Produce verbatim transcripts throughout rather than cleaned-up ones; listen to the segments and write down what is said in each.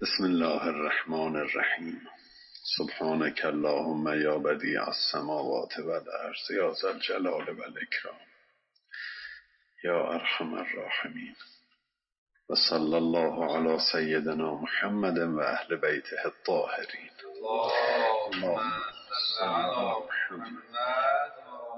بسم الله الرحمن الرحیم. سبحانك اللهم یا بدیع السماوات والارض یا ذا الجلال والاکرام یا ارحم الراحمین و صلی الله علی سیدنا محمد و اهل بیته الطاهرین. اللهم صل علی محمد.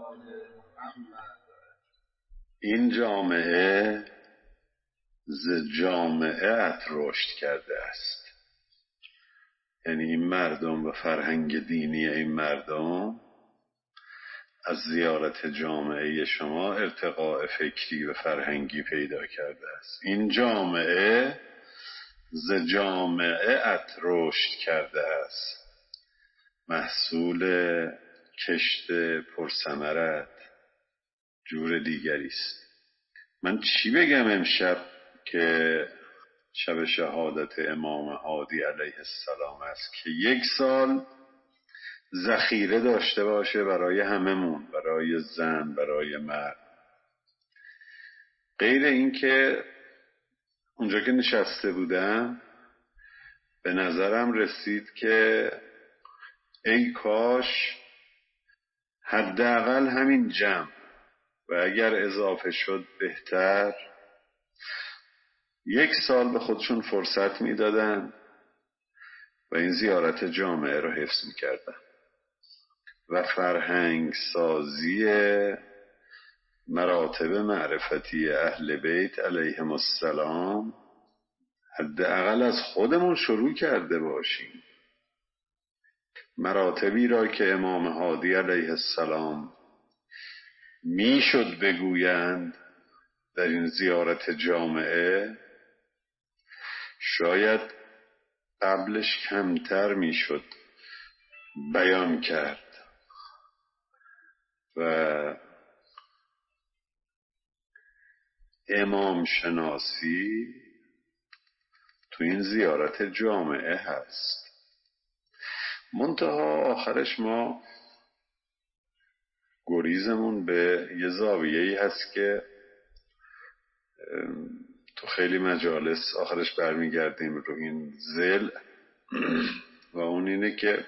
این جامعه ز جامعه رشد کرده است، یعنی این مردم و فرهنگ دینی این مردم از زیارت جامعه شما ارتقاء فکری و فرهنگی پیدا کرده است. این جامعه ز جامعه رشد کرده است، محصول کشت پرثمرت جور دیگری است. من چی بگم امشب که شب شهادت امام هادی علیه السلام است که یک سال ذخیره داشته باشه برای هممون، برای زن، برای مرد. غیر این که اونجا که نشسته بودم به نظرم رسید که ای کاش حداقل همین جمع و اگر اضافه شد بهتر یک سال به خودشون فرصت میدادن و این زیارت جامعه رو حفظ میکردن و فرهنگ سازی مراتب معرفتی اهل بیت علیهم السلام حداقل از خودمون شروع کرده باشیم. مراتبی را که امام هادی علیه السلام میشد بگویند در این زیارت جامعه، شاید قبلش کمتر میشد بیان کرد و امام شناسی تو این زیارت جامعه هست. منتها آخرش ما گریزمون به یه زاویه‌ای هست که تو خیلی مجالس آخرش برمیگردیم رو این ذل و اون اینه که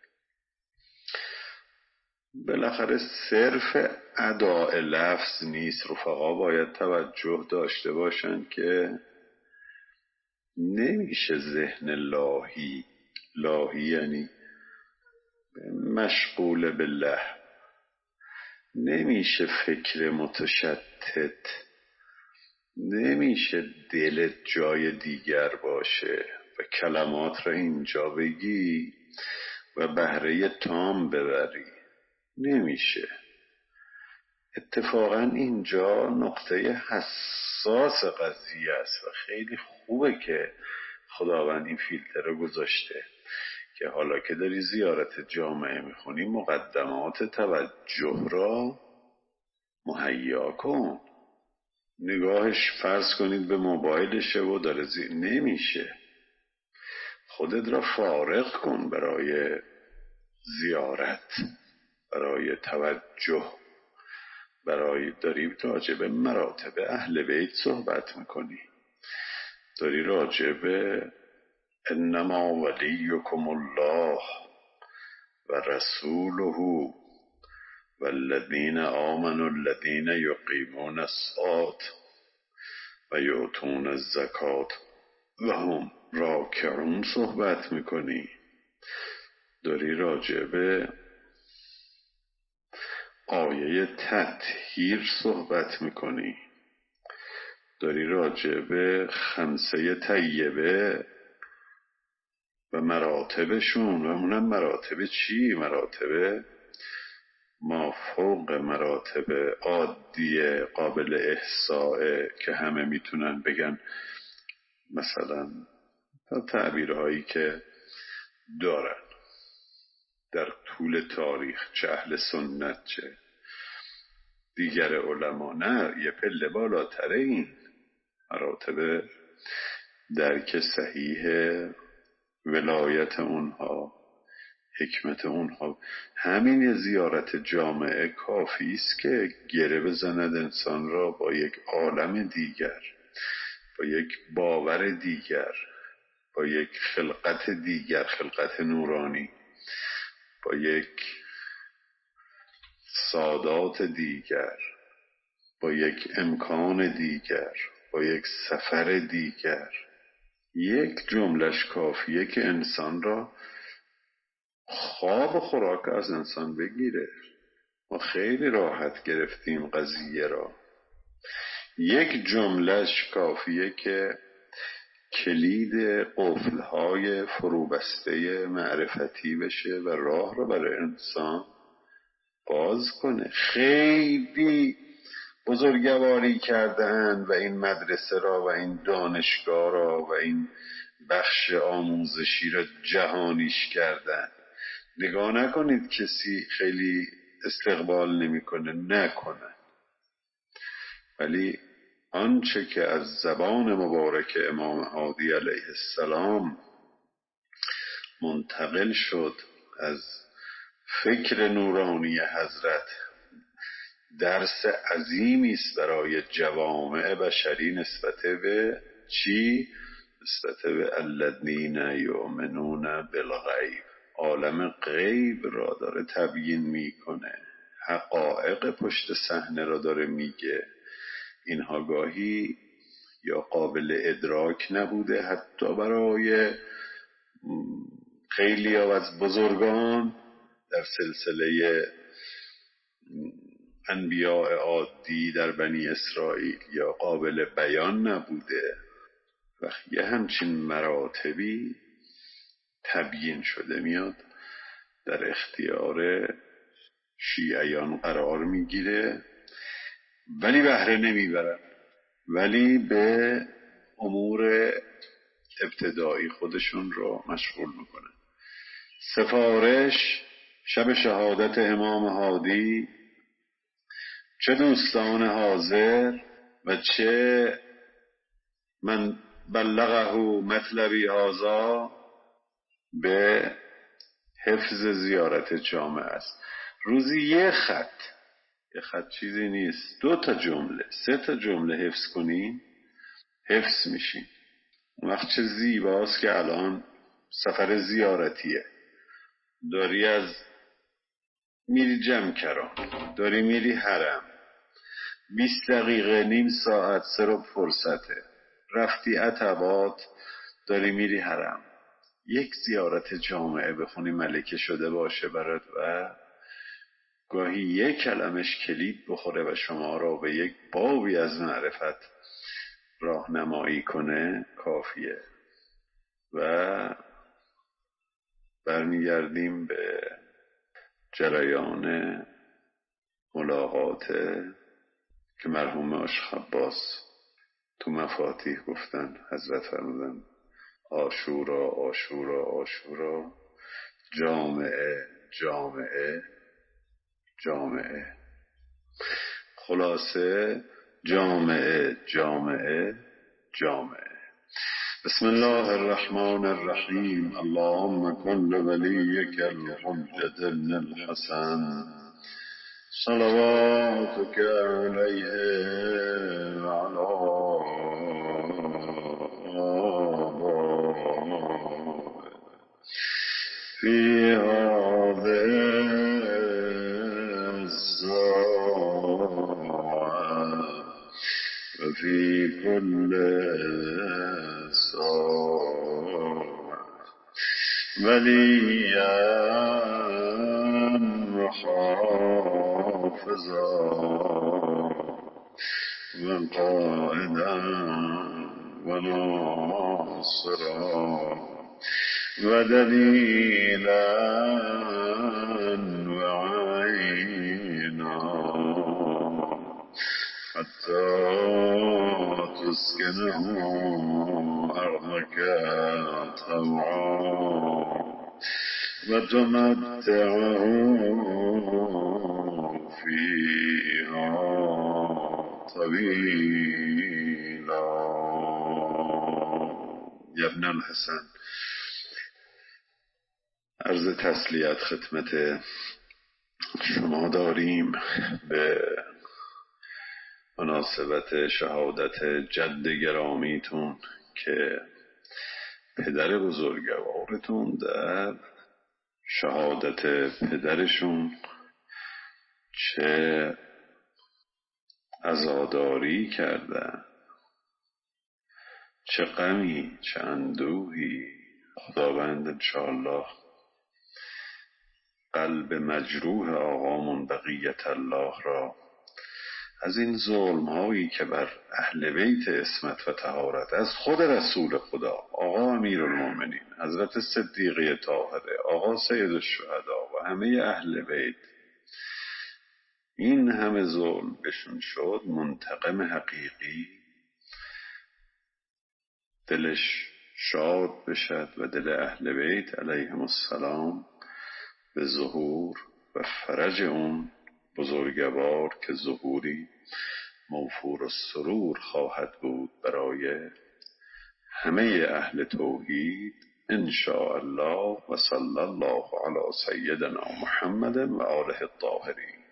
بالاخره صرف اداء لفظ نیست. رفقا باید توجه داشته باشن که نمیشه ذهن لاهی، لاهی یعنی مشغول بالله، نمیشه فکر متشتت، نمیشه دلت جای دیگر باشه و کلمات را اینجا بگی و بهره تام ببری. نمیشه. اتفاقا اینجا نقطه حساس قضیه است و خیلی خوبه که خداوند این فیلتر رو گذاشته که حالا که داری زیارت جامعه میخونی مقدمات توجه را مهیا کن. نگاهش فرض کنید به موبایلشه و داره زی... نمیشه. خودت را فارغ کن برای زیارت، برای توجه، برای داری راجع به مراتب اهل بیت صحبت میکنی، داری راجع به انما ولیکم الله و رسوله والذین آمنوا الذین یقیمون الصلاة و یؤتون الزکاة و هم راکعون صحبت میکنی. داری راجع به آیه تطهیر صحبت میکنی، داری راجع به خمسه طیبه و مراتبشون و اونم مراتب چی؟ مراتب ما فوق مراتب عادی قابل احصائه که همه میتونن بگن، مثلا تعبیرهایی که دارن در طول تاریخ، چه اهل سنت چه دیگر علما. نه، یه پله بالاتره این مراتب درک صحیح ولایت اونها، حکمت اونها. همین یه زیارت جامعه کافی است که گره بزند انسان را با یک عالم دیگر، با یک باور دیگر، با یک خلقت دیگر، خلقت نورانی، با یک سادات دیگر، با یک امکان دیگر، با یک سفر دیگر. یک جملش کافیه که انسان را خواب و خوراک از انسان بگیره. ما خیلی راحت گرفتیم قضیه را. یک جملش کافیه که کلید قفل‌های فروبسته معرفتی بشه و راه را برای انسان باز کنه. خیلی بزرگواری کردن و این مدرسه را و این دانشگاه را و این بخش آموزشی را جهانیش کردن. نگاه نکنید کسی خیلی استقبال نمیکنه، نکنه، ولی آنچه که از زبان مبارک امام هادی علیه السلام منتقل شد از فکر نورانی حضرت، درس عظیمی است برای جوامع بشری نسبت به چی؟ نسبت به الذین یؤمنون بالغیب. عالم غیب را داره تبیین میکنه، حقایق پشت صحنه را داره میگه. اینها گاهی یا قابل ادراک نبوده حتی برای خیلی از بزرگان در سلسله انبیاء عادی در بنی اسرائیل، یا قابل بیان نبوده. وقتی یه همچین مراتبی تبیین شده میاد در اختیار شیعیان قرار میگیره، ولی بهره نمیبرن، ولی به امور ابتدایی خودشون رو مشغول میکنن. سفارش شب شهادت امام هادی، چه دوستان حاضر و چه من بلغه مطلبی هذا، به حفظ زیارت جامع است. روزی یه خط، یه خط چیزی نیست، دو تا جمله، سه تا جمله حفظ کنین، حفظ میشین. اون وقت چه زیباست که الان سفر زیارتیه، داری از میری جمکران، داری میری حرم، بیست دقیقه نیم ساعت سرب فرصته، رفتی عتبات، داری میری حرم، یک زیارت جامعه بخونی ملکه شده باشه برات و گاهی یک کلمش کلید بخوره و شما را به یک بابی از معرفت راهنمایی کنه، کافیه. و برمیگردیم به جریان ملاقات که مرحوم عاشق عباس تو مفاتیح گفتن. حضرت فرمودن عاشورا عاشورا عاشورا، جامعه جامعه جامعه. خلاصه جامعه جامعه جامعه. بسم الله الرحمن الرحیم. اللهم کن لولیک الحجة ابن الحسن صلواتك علیه وعلى آبائه فی هذه وفي كل ساعة وليا وحافظا وقائدا وناصرا ودليلا وعينا حتى تسكنه أرضك طوعا وتمتعه فيها طويلا. یا ابن الحسن، عرض تسلیت خدمت شما داریم به مناسبت شهادت جد گرامیتون که پدر بزرگوارتون در شهادت پدرشون چه عزاداری کردن، چه غمی، چه اندوهی. خداوند انشاءالله قلب مجروح آقامون بقیت الله را از این ظلم هایی که بر اهل بیت عصمت و طهارت از خود رسول خدا آقا امیرالمومنین حضرت صدیقه طاهره، آقا سید الشهدا و همه اهل بیت این همه ظلم بهشون شد، منتقم حقیقی دلش شاد بشد و دل اهل بیت علیهم السلام به ظهور و فرج اون بزرگوار که ظهوری موفور السرور خواهد بود برای همه اهل توحید ان شاء الله. و صلی الله علی سیدنا محمد و آله الطاهرین.